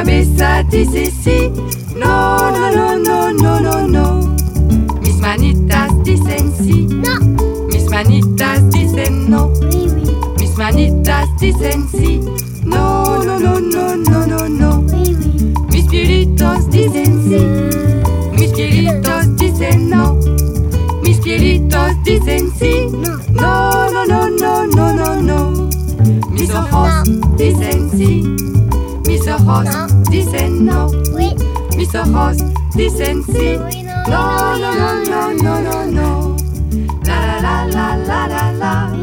Cabeza dice sí. No, no, no, no, no, no, no. Mis manitas dicen sí. No. Mis manitas dicen no. Oui, oui. Mis manitas dicen sí. No, no, no, no, no, no, no. Oui, oui. Mis pielitos dicen sí. Mis pielitos dicen no. Mis pielitos dicen sí. No, no, no, no, no, no, no. Mis ojos dicen sí. Mis ojos dicen no. Oui. Mis ojos dicen sí. Oui, No, no, no, no, no, no, no. La la la la la la la.